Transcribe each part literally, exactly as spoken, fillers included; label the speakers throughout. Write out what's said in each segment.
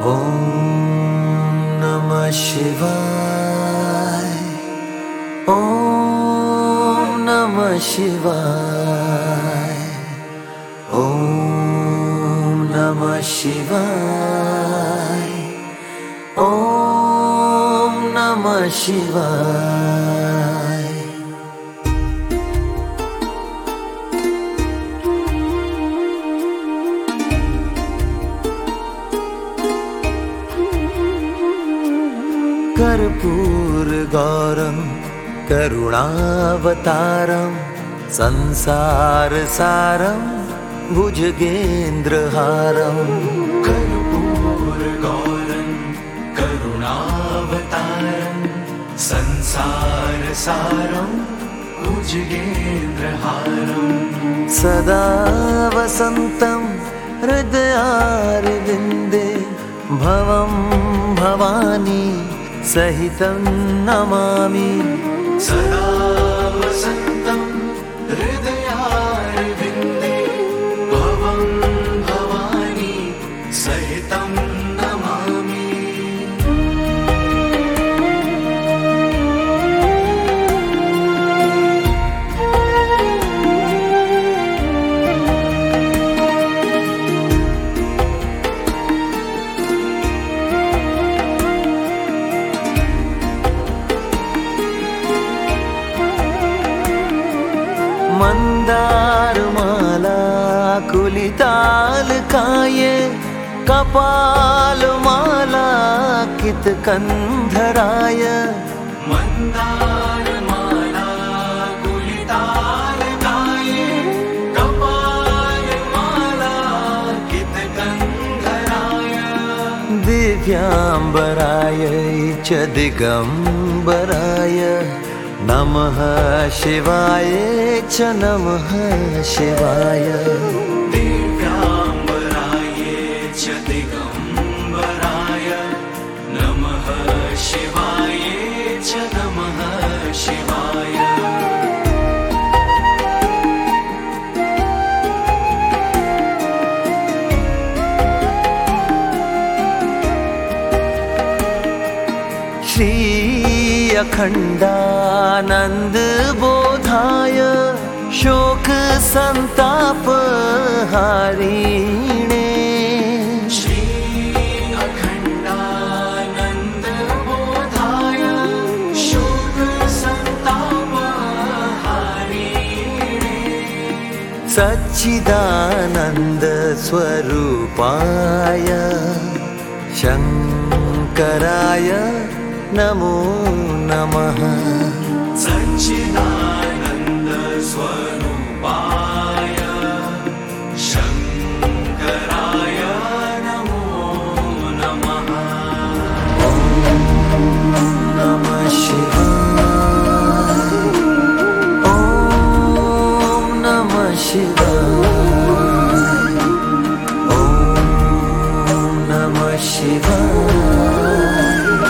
Speaker 1: Om Namah Shivaya. Om Namah Shivaya. Om Namah Shivaya. Om Namah Shivaya. कर्पूर गौरम करुणावतारम संसार सारम भुजगेन्द्रहारम।
Speaker 2: कर्पूर गौरम करुणावतारम संसार सारम भुजगेन्द्रहारम।
Speaker 1: सदा वसन्तं हृदयारविन्दे भवं भवानी सहितं नमामि।
Speaker 2: सदा वसन्तं हृदयारविन्दे भवं भवानी सहितं नमामि।
Speaker 1: मंदार माला कुलिताल काये कपाल माला कितकंधराय।
Speaker 2: मंदार माला कुलिताल काये कपाल माला कितकंधराय।
Speaker 1: दिव्यांबराय च दिगंबराय नमः शिवाय च नमः शिवाय।
Speaker 2: दिव्यांबराय च दिगंबराय नमः शिवाय च नमः शिवाय। श्री अखंडानंद बोधाय शोक संताप हारिणे। श्री अखंडानंद बोधाय शोक संताप हारिणे।
Speaker 1: सच्चिदानंद स्वरूपाय शंकराय नमो नमः।
Speaker 2: सच्चिदानंद स्वरूपाय शंकराय नमो नमः।
Speaker 1: ओम नमः शिवाय। ओम नमः शिवाय। ओम नमः शिवाय।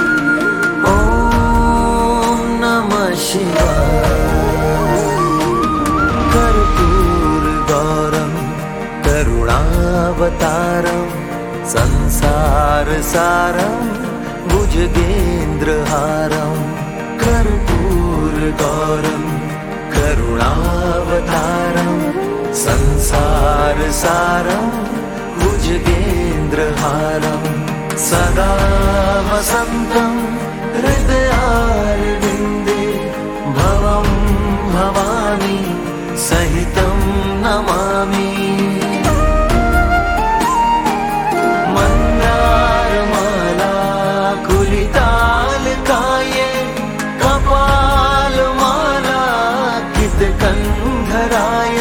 Speaker 1: कर्पूर गौरम करुणावतारम संसार सारम भुजगेन्द्रहारम। कर्पूर गौरम करुणावतारम संसार सारम भुजगेन्द्रहारम। सदा वसन्तं हृदयारविन्दे भवं भवानी सहितं नमामि। मन्दारमाला कुलिताल काये कपाल माला कितकंधराय।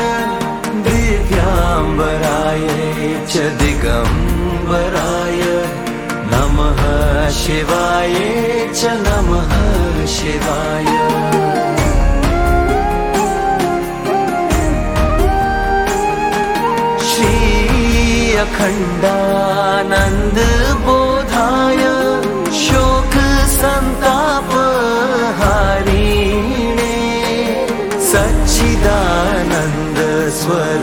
Speaker 1: दिव्यांबराय च दिगंबराय नमः शिवाय च नमः शिवाय। श्री अखंडानंद बोधाय शोक संताप हारिणे। सच्चिदानंद स्वर